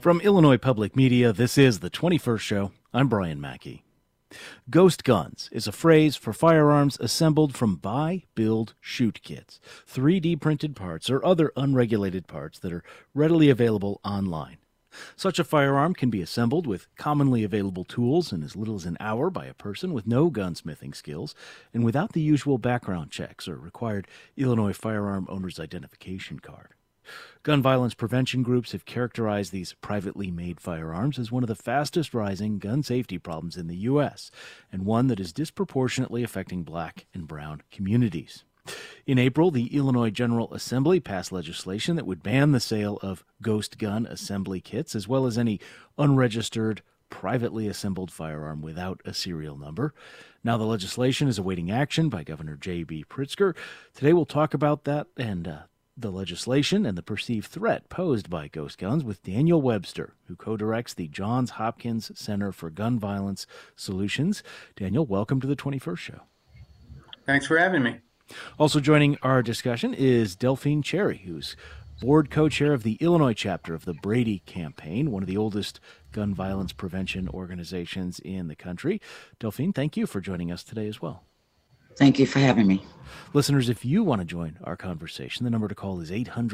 From Illinois Public Media, this is The 21st Show. I'm Brian Mackey. Ghost guns is a phrase for firearms assembled from buy, build, shoot kits, 3D printed parts or other unregulated parts that are readily available online. Such a firearm can be assembled with commonly available tools in as little as an hour by a person with no gunsmithing skills and without the usual background checks or required Illinois firearm owner's identification card. Gun violence prevention groups have characterized these privately made firearms as one of the fastest rising gun safety problems in the U.S., and one that is disproportionately affecting black and brown communities. In April, the Illinois General Assembly passed legislation that would ban the sale of ghost gun assembly kits, as well as any unregistered, privately assembled firearm without a serial number. Now the legislation is awaiting action by Governor J.B. Pritzker. Today we'll talk about that and the legislation and the perceived threat posed by ghost guns with Daniel Webster, who co-directs the Johns Hopkins Center for Gun Violence Solutions. Daniel, welcome to the 21st Show. Thanks for having me. Also joining our discussion is Delphine Cherry, who's board co-chair of the Illinois chapter of the Brady Campaign, one of the oldest gun violence prevention organizations in the country. Delphine, thank you for joining us today as well. Thank you for having me. Listeners, if you want to join our conversation, the number to call is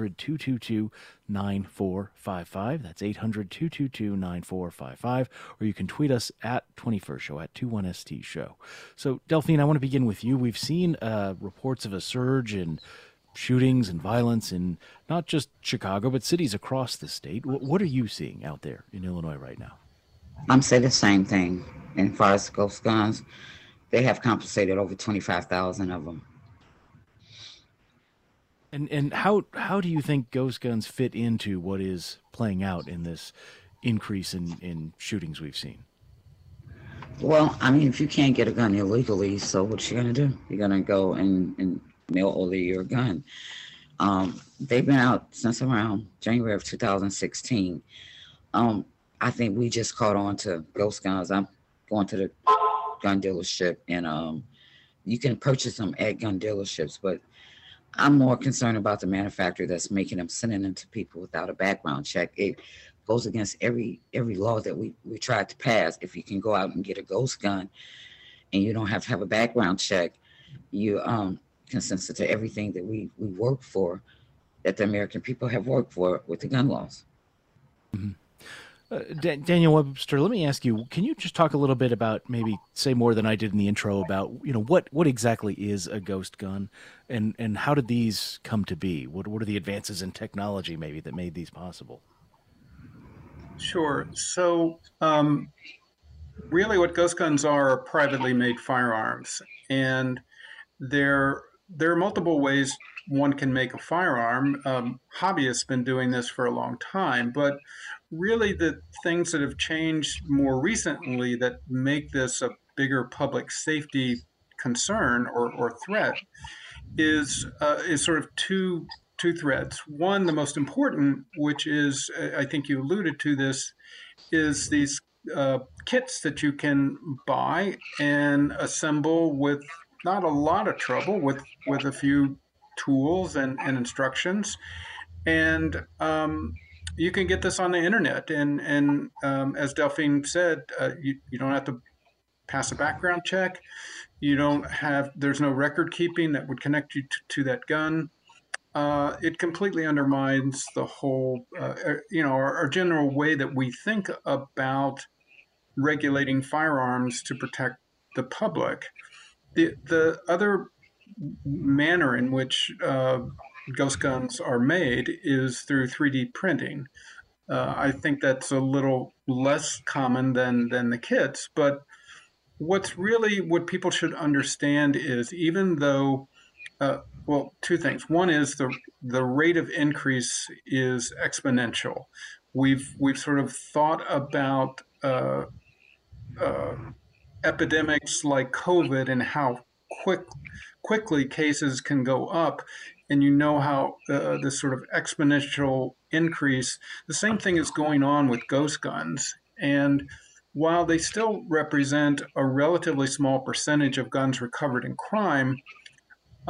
800-222-9455. That's 800-222-9455. Or you can tweet us at 21st Show, at 21ST Show. So, Delphine, I want to begin with you. We've seen reports of a surge in shootings and violence in not just Chicago, but cities across the state. What are you seeing out there in Illinois right now? I'm saying the same thing. As far as ghost guns, they have compensated over 25,000 of them. And how do you think ghost guns fit into what is playing out in this increase in shootings we've seen? Well, I mean, if you can't get a gun illegally, so what you gonna do? You're gonna go and mail order your gun. They've been out since around January of 2016. I think we just caught on to ghost guns. I'm going to the gun dealership, and you can purchase them at gun dealerships, but I'm more concerned about the manufacturer that's making them, sending them to people without a background check. It goes against every law that we tried to pass. If you can go out and get a ghost gun and you don't have to have a background check, you consent to everything that we work for, that the American people have worked for with the gun laws. Mm-hmm. Daniel Webster, let me ask you, can you just talk a little bit about, maybe say more than I did in the intro, about, what exactly is a ghost gun and how did these come to be? What are the advances in technology maybe that made these possible? Sure. So really what ghost guns are privately made firearms. And there are multiple ways one can make a firearm. Hobbyists been doing this for a long time, but really the things that have changed more recently that make this a bigger public safety concern or threat is sort of two threads. One, the most important, which is, I think you alluded to this, is these kits that you can buy and assemble with not a lot of trouble, with a few tools and instructions. And you can get this on the internet. And as Delphine said, you don't have to pass a background check. There's no record keeping that would connect you to that gun. It completely undermines the whole, our general way that we think about regulating firearms to protect the public. The other manner in which ghost guns are made is through 3D printing. I think that's a little less common than the kits, but what people should understand is, even though, two things. One is the rate of increase is exponential. We've sort of thought about epidemics like COVID and how quickly cases can go up, and how this sort of exponential increase, the same thing is going on with ghost guns. And while they still represent a relatively small percentage of guns recovered in crime,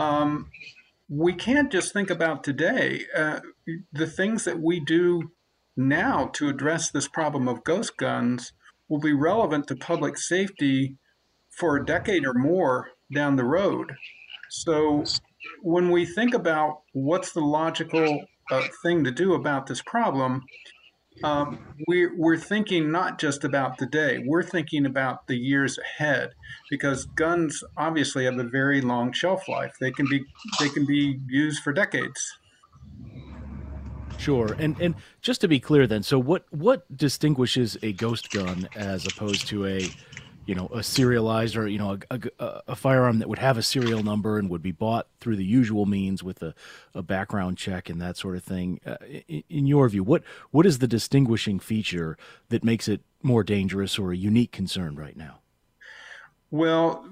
we can't just think about today. The things that we do now to address this problem of ghost guns will be relevant to public safety for a decade or more down the road. So when we think about what's the logical thing to do about this problem, we're thinking not just about the day, we're thinking about the years ahead, because guns obviously have a very long shelf life. They can be used for decades. Sure. And just to be clear then, so what distinguishes a ghost gun as opposed to a serialized or, a firearm that would have a serial number and would be bought through the usual means with a background check and that sort of thing? In your view, what is the distinguishing feature that makes it more dangerous or a unique concern right now? Well,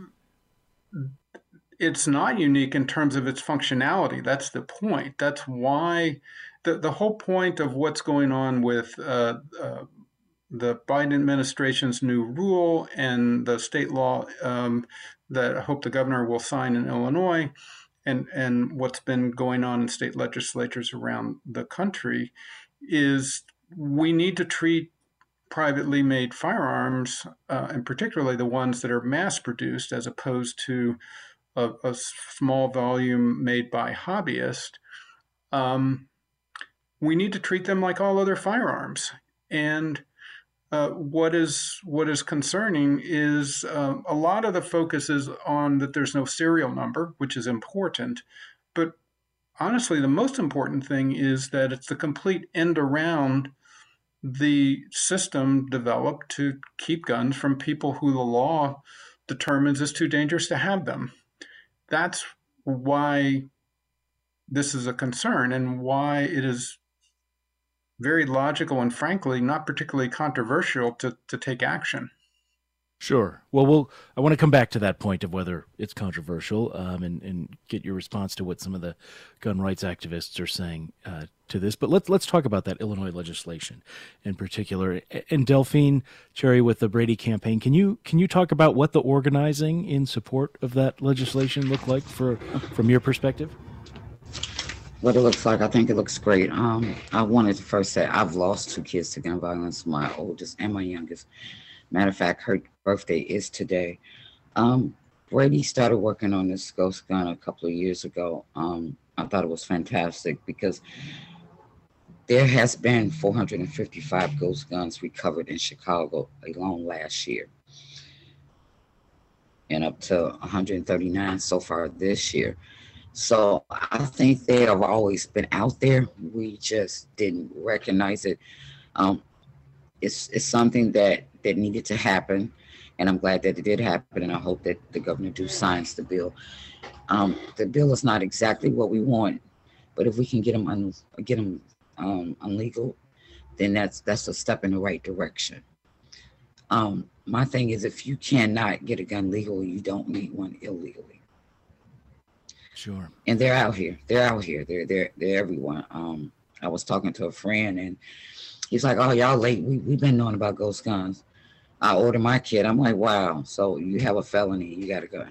it's not unique in terms of its functionality. That's the point. That's why the whole point of what's going on with the Biden administration's new rule and the state law that I hope the governor will sign in Illinois, and what's been going on in state legislatures around the country, is we need to treat privately made firearms, and particularly the ones that are mass produced as opposed to a small volume made by hobbyists. We need to treat them like all other firearms. And what is concerning is a lot of the focus is on that there's no serial number, which is important. But honestly, the most important thing is that it's the complete end around the system developed to keep guns from people who the law determines is too dangerous to have them. That's why this is a concern and why it is very logical and frankly not particularly controversial to take action. Sure. Well, I want to come back to that point of whether it's controversial and get your response to what some of the gun rights activists are saying to this. But let's talk about that Illinois legislation in particular. And Delphine Cherry with the Brady campaign, can you talk about what the organizing in support of that legislation looked like from your perspective? What it looks like, I think it looks great. I wanted to first say I've lost 2 kids to gun violence, my oldest and my youngest. Matter of fact, her birthday is today. Brady started working on this ghost gun a couple of years ago. I thought it was fantastic because there has been 455 ghost guns recovered in Chicago alone last year, and up to 139 so far this year. So I think they have always been out there. We just didn't recognize it. It's something that needed to happen, and I'm glad that it did happen, and I hope that the governor do signs the bill. The bill is not exactly what we want, but if we can get them unlegal, then that's a step in the right direction. My thing is, if you cannot get a gun legally, you don't need one illegally. Sure. And they're out here. They're everyone. I was talking to a friend, and he's like, "Oh, y'all late. We've been knowing about ghost guns." I ordered my kid. I'm like, "Wow, so you have a felony, you got a gun."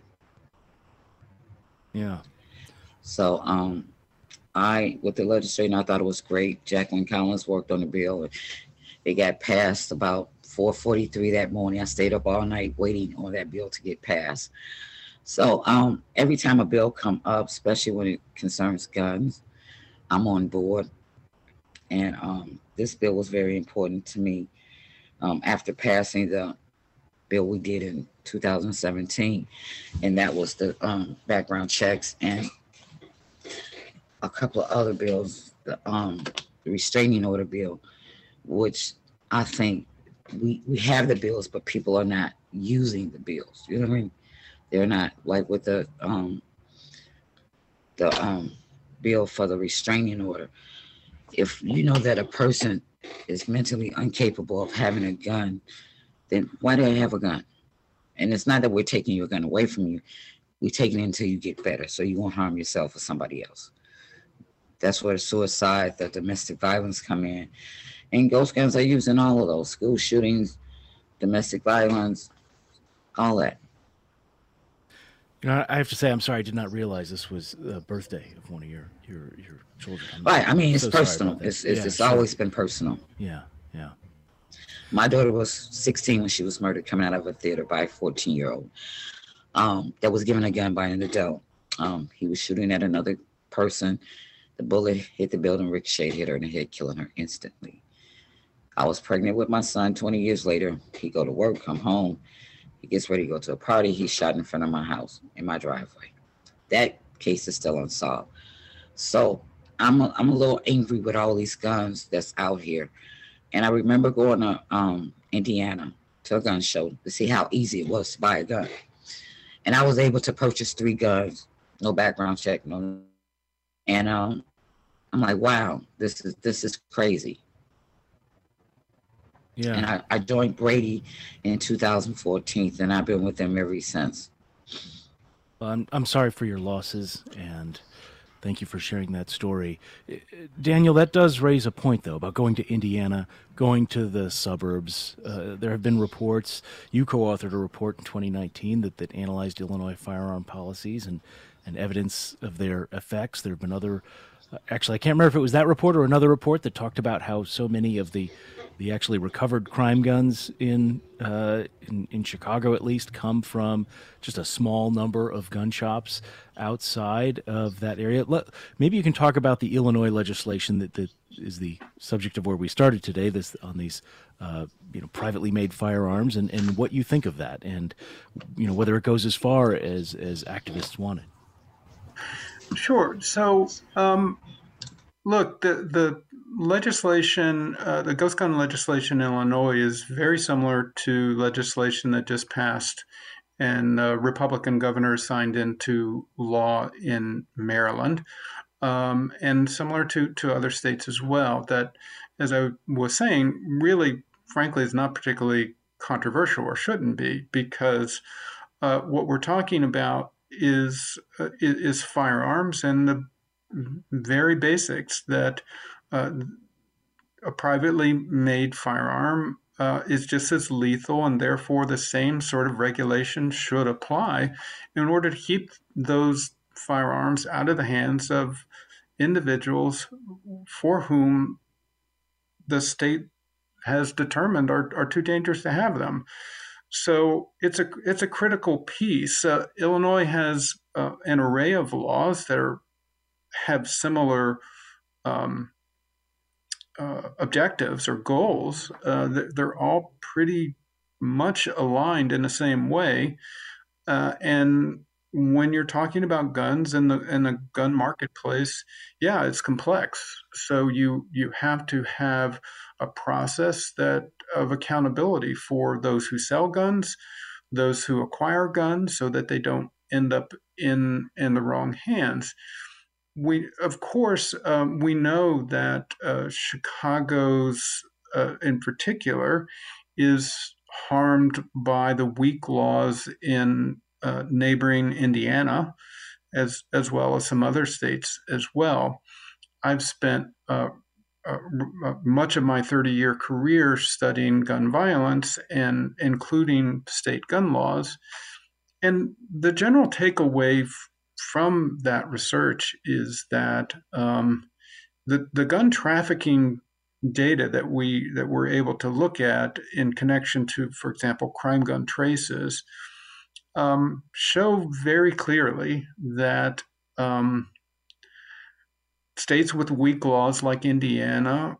Yeah. So with the legislation, I thought it was great. Jacqueline Collins worked on the bill. It got passed about 4:43 that morning. I stayed up all night waiting on that bill to get passed. So every time a bill come up, especially when it concerns guns, I'm on board. And this bill was very important to me. After passing the bill we did in 2017, and that was the background checks and a couple of other bills, the restraining order bill, which I think we have the bills, but people are not using the bills. You know what I mean? They're not, like with the bill for the restraining order. If you know that a person is mentally incapable of having a gun, then why do they have a gun? And it's not that we're taking your gun away from you. We're taking it until you get better, so you won't harm yourself or somebody else. That's where the suicide, the domestic violence come in. And ghost guns are used in all of those: school shootings, domestic violence, all that. I have to say, I'm sorry. I did not realize this was the birthday of one of your children. Right. I mean, it's so sorry personal. about that. It's Sure. always been personal. Yeah, yeah. My daughter was 16 when she was murdered, coming out of a theater by a 14-year-old that was given a gun by an adult. He was shooting at another person. The bullet hit the building, ricocheted, hit her in the head, killing her instantly. I was pregnant with my son 20 years later. He go to work, come home. He gets ready to go to a party. He's shot in front of my house, in my driveway. That case is still unsolved. So I'm a little angry with all these guns that's out here. And I remember going to Indiana to a gun show to see how easy it was to buy a gun. And I was able to purchase 3 guns, no background check, no. And I'm like, wow, this is crazy. Yeah. And I joined Brady in 2014, and I've been with them ever since. Well, I'm sorry for your losses, and thank you for sharing that story. Daniel, that does raise a point, though, about going to Indiana, going to the suburbs. There have been reports. You co-authored a report in 2019 that analyzed Illinois firearm policies and evidence of their effects. There have been other... actually, I can't remember if it was that report or another report that talked about how so many of the actually recovered crime guns in Chicago, at least, come from just a small number of gun shops outside of that area. Maybe you can talk about the Illinois legislation that is the subject of where we started today. This on these privately made firearms and what you think of that, and whether it goes as far as activists want it. Sure. So, look, the legislation, the ghost gun legislation in Illinois is very similar to legislation that just passed and Republican governors signed into law in Maryland, and similar to other states as well. That, as I was saying, really, frankly, is not particularly controversial or shouldn't be, because what we're talking about is firearms and the very basics that a privately made firearm is just as lethal, and therefore the same sort of regulation should apply in order to keep those firearms out of the hands of individuals for whom the state has determined are too dangerous to have them. So it's a critical piece. Illinois has an array of laws that have similar objectives or goals. They're all pretty much aligned in the same way. And when you're talking about guns in the gun marketplace, yeah, it's complex. So you have to have a process of accountability for those who sell guns, those who acquire guns, so that they don't end up in the wrong hands. We, of course, we know that Chicago's, in particular, is harmed by the weak laws in neighboring Indiana, as well as some other states as well. I've spent much of my 30-year career studying gun violence and including state gun laws. And the general takeaway from that research is that the gun trafficking data that we're able to look at in connection to, for example, crime gun traces, show very clearly that states with weak laws like Indiana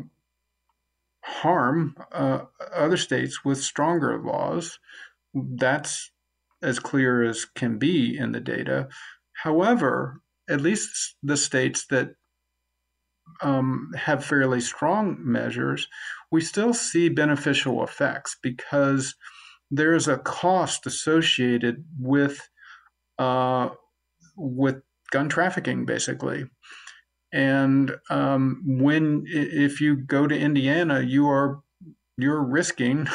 harm other states with stronger laws. That's as clear as can be in the data. However, at least the states that have fairly strong measures, we still see beneficial effects because there's a cost associated with gun trafficking, basically. And if you go to Indiana, you're risking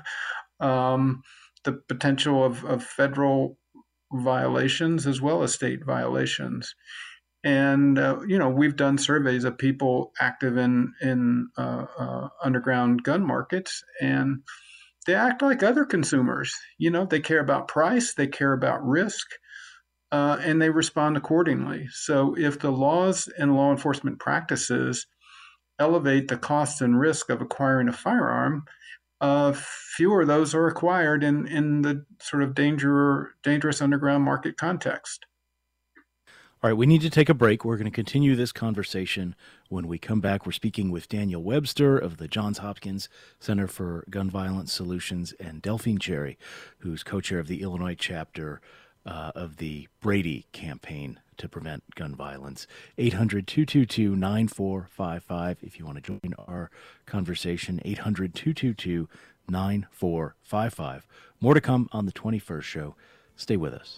the potential of federal violations as well as state violations. And we've done surveys of people active in underground gun markets, and they act like other consumers. They care about price, they care about risk, and they respond accordingly. So if the laws and law enforcement practices elevate the cost and risk of acquiring a firearm, fewer of those are acquired in the sort of dangerous underground market context. All right, we need to take a break. We're going to continue this conversation when we come back. We're speaking with Daniel Webster of the Johns Hopkins Center for Gun Violence Solutions and Delphine Cherry, who's co-chair of the Illinois chapter of the Brady campaign to prevent gun violence. 800-222-9455 if you want to join our conversation. 800-222-9455. More to come on the 21st show. Stay with us.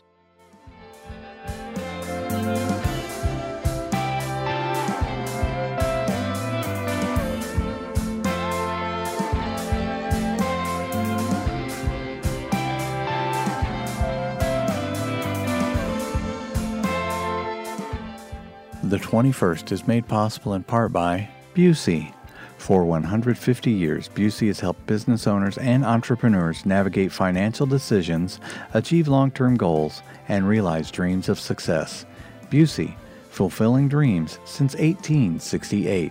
The 21st is made possible in part by Busey. For 150 years, Busey has helped business owners and entrepreneurs navigate financial decisions, achieve long-term goals, and realize dreams of success. Busey, fulfilling dreams since 1868.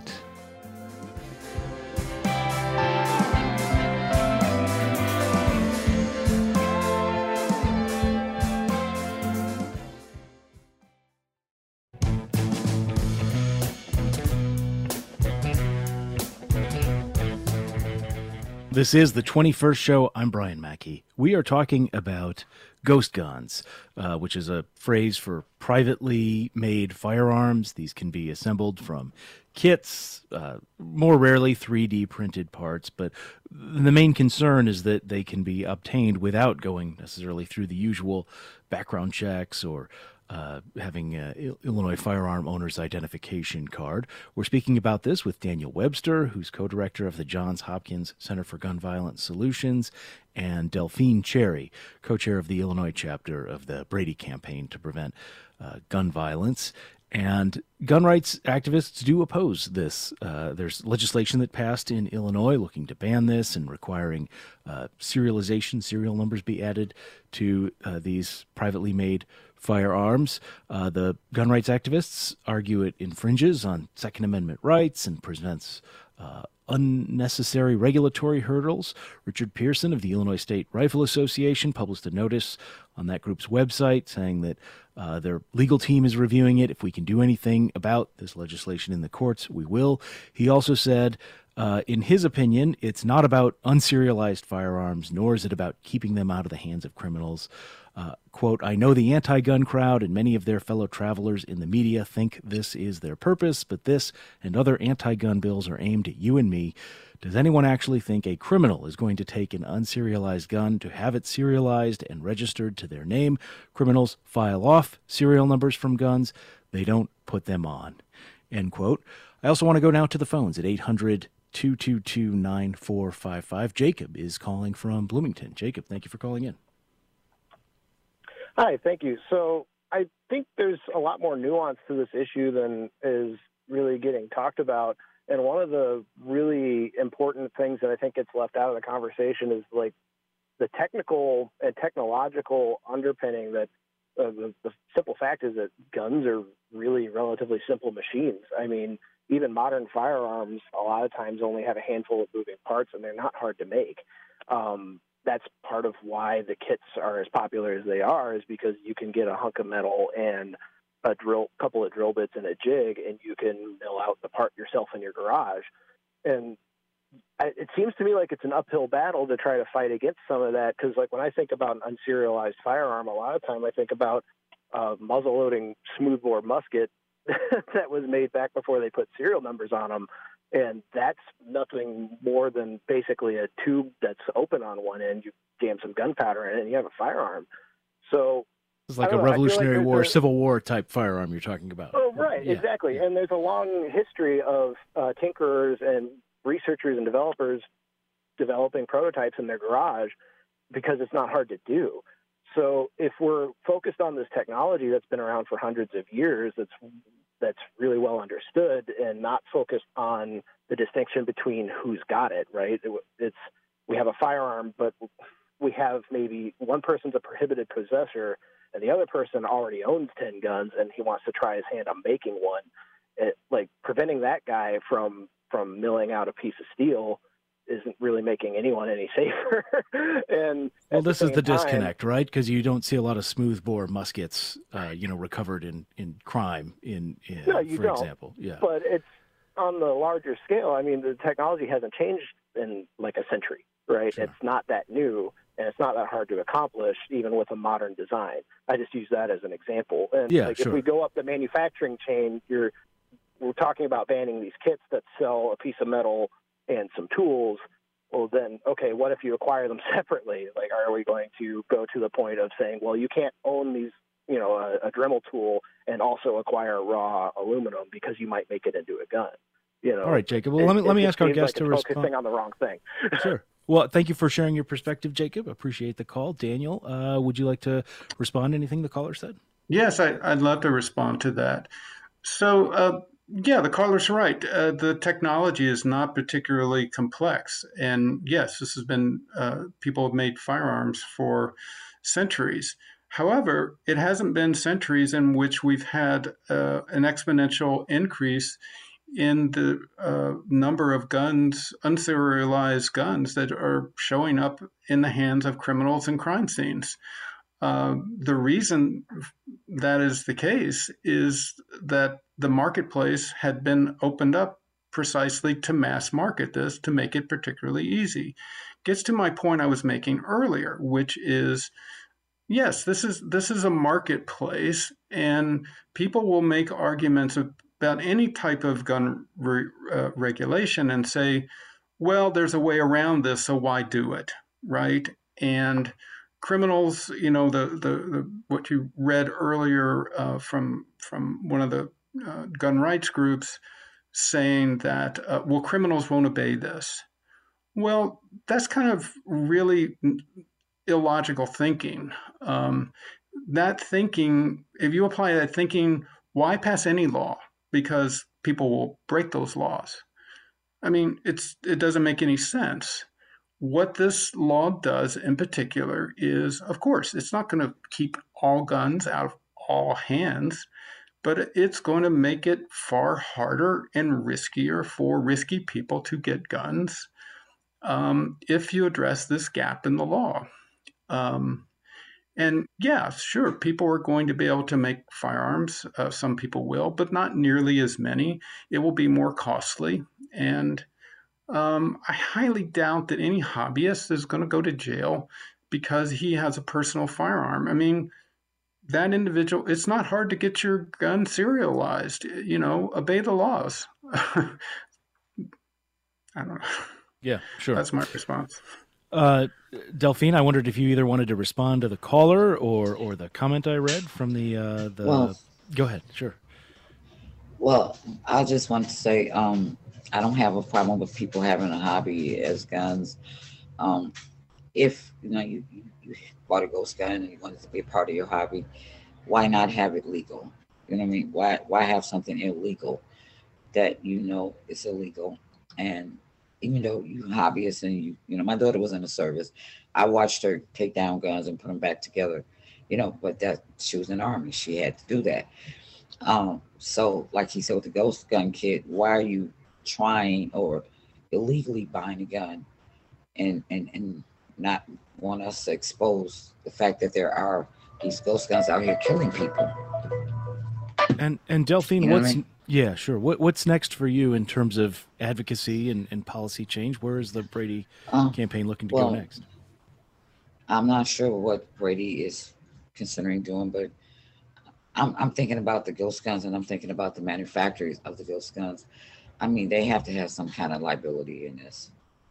This is the 21st show. I'm Brian Mackey. We are talking about ghost guns, which is a phrase for privately made firearms. These can be assembled from kits, more rarely 3D printed parts, but the main concern is that they can be obtained without going necessarily through the usual background checks or having Illinois Firearm Owners Identification Card. We're speaking about this with Daniel Webster, who's co-director of the Johns Hopkins Center for Gun Violence Solutions, and Delphine Cherry, co-chair of the Illinois chapter of the Brady campaign to prevent gun violence. And gun rights activists do oppose this. There's legislation that passed in Illinois looking to ban this and requiring serial numbers be added to these privately made firearms. The gun rights activists argue it infringes on Second Amendment rights and presents unnecessary regulatory hurdles. Richard Pearson of the Illinois State Rifle Association published a notice on that group's website saying that their legal team is reviewing it. If we can do anything about this legislation in the courts, we will. He also said, in his opinion, it's not about unserialized firearms, nor is it about keeping them out of the hands of criminals. Quote, I know the anti-gun crowd and many of their fellow travelers in the media think this is their purpose, but this and other anti-gun bills are aimed at you and me. Does anyone actually think a criminal is going to take an unserialized gun to have it serialized and registered to their name? Criminals file off serial numbers from guns. They don't put them on. End quote. I also want to go now to the phones at 800-222-9455. Jacob is calling from Bloomington. Jacob, thank you for calling in. Hi, thank you. So I think there's a lot more nuance to this issue than is really getting talked about. And one of the really important things that I think gets left out of the conversation is like the technical and technological underpinning that the simple fact is that guns are really relatively simple machines. I mean, even modern firearms a lot of times only have a handful of moving parts and they're not hard to make. That's part of why the kits are as popular as they are, is because you can get a hunk of metal and a couple of drill bits and a jig, and you can mill out the part yourself in your garage. And it seems to me like it's an uphill battle to try to fight against some of that, because like when I think about an unserialized firearm, a lot of time I think about a muzzle-loading smoothbore musket that was made back before they put serial numbers on them. And that's nothing more than basically a tube that's open on one end. You jam some gunpowder in it and you have a firearm. So it's like a Revolutionary War, Civil War type firearm you're talking about. Oh, right, yeah, exactly. Yeah. And there's a long history of tinkerers and researchers and developers developing prototypes in their garage because it's not hard to do. So if we're focused on this technology that's been around for hundreds of years, that's really well understood, and not focused on the distinction between who's got it, right? We have a firearm, but we have maybe one person's a prohibited possessor and the other person already owns 10 guns and he wants to try his hand on making one, like preventing that guy from milling out a piece of steel isn't really making anyone any safer. And well, this is the disconnect, right? Because you don't see a lot of smoothbore muskets, recovered in crime, for example. Yeah. But it's on the larger scale. I mean, the technology hasn't changed in like a century, right? Sure. It's not that new, and it's not that hard to accomplish, even with a modern design. I just use that as an example. And if we go up the manufacturing chain, we're talking about banning these kits that sell a piece of metal and some tools. Well, then, okay, what if you acquire them separately? Like, are we going to go to the point of saying, well, you can't own these, a Dremel tool and also acquire raw aluminum because you might make it into a gun? All right, Jacob. Well, let me ask our guest to respond. Focusing on the wrong thing. Sure. Well, thank you for sharing your perspective, Jacob. Appreciate the call. Daniel, would you like to respond to anything the caller said? Yes, I'd love to respond to that. So, the caller's right. The technology is not particularly complex. And yes, this has been, people have made firearms for centuries. However, it hasn't been centuries in which we've had an exponential increase in the number of guns, unserialized guns that are showing up in the hands of criminals and crime scenes. The reason that is the case is that the marketplace had been opened up precisely to mass market this, to make it particularly easy. Gets to my point I was making earlier, which is, yes, this is a marketplace, and people will make arguments about any type of gun regulation and say, well, there's a way around this, so why do it, right? And criminals, the what you read earlier from one of the gun rights groups saying that, criminals won't obey this. Well, that's kind of really illogical thinking. That thinking, if you apply that thinking, why pass any law? Because people will break those laws. I mean, it doesn't make any sense. What this law does in particular is, of course, it's not going to keep all guns out of all hands, but it's going to make it far harder and riskier for risky people to get guns if you address this gap in the law. And yeah, sure, people are going to be able to make firearms. Some people will, but not nearly as many. It will be more costly. And I highly doubt that any hobbyist is going to go to jail because he has a personal firearm. I mean, that individual, it's not hard to get your gun serialized, obey the laws. I don't know. Yeah, sure. That's my response. Delphine, I wondered if you either wanted to respond to the caller or the comment I read from the Well, go ahead. Sure. Well, I just want to say, I don't have a problem with people having a hobby as guns. If you bought a ghost gun and you want it to be a part of your hobby, why not have it legal? You know what I mean? Why have something illegal that is illegal? And even though you're hobbyists and my daughter was in the service, I watched her take down guns and put them back together. But that she was in the Army, she had to do that. So like he said with the ghost gun kit, why are you trying or illegally buying a gun and not want us to expose the fact that there are these ghost guns out here killing people? And Delphine, yeah, sure. What's next for you in terms of advocacy and policy change? Where is the Brady campaign looking to go next? I'm not sure what Brady is considering doing, but I'm thinking about the ghost guns, and I'm thinking about the manufacturers of the ghost guns. I mean, they have to have some kind of liability in this.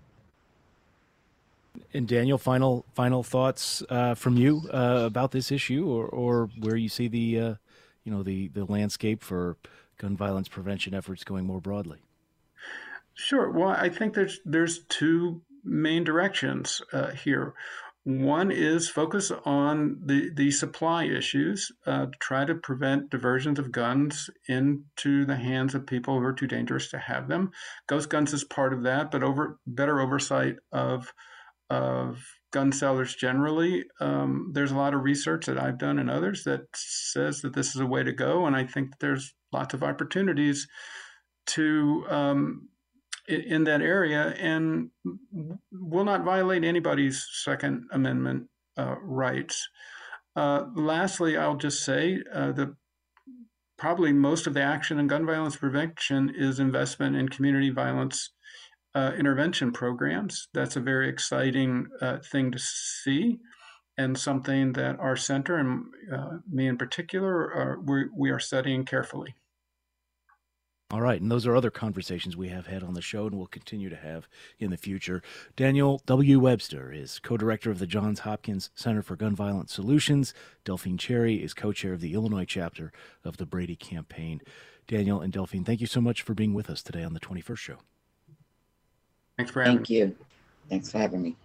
And Daniel, final thoughts from you about this issue, or where you see the landscape for gun violence prevention efforts going more broadly? Sure. Well, I think there's two main directions here. One is focus on the supply issues, try to prevent diversions of guns into the hands of people who are too dangerous to have them. Ghost guns is part of that, but better oversight of gun sellers generally. There's a lot of research that I've done and others that says that this is a way to go, and I think that there's lots of opportunities to in that area, and will not violate anybody's Second Amendment rights. Lastly, I'll just say that probably most of the action in gun violence prevention is investment in community violence intervention programs. That's a very exciting thing to see, and something that our center and me in particular, we are studying carefully. All right, and those are other conversations we have had on the show and will continue to have in the future. Daniel W. Webster is co-director of the Johns Hopkins Center for Gun Violence Solutions. Delphine Cherry is co-chair of the Illinois chapter of the Brady Campaign. Daniel and Delphine, thank you so much for being with us today on the 21st Show. Thanks for having me. Thank you. Thanks for having me.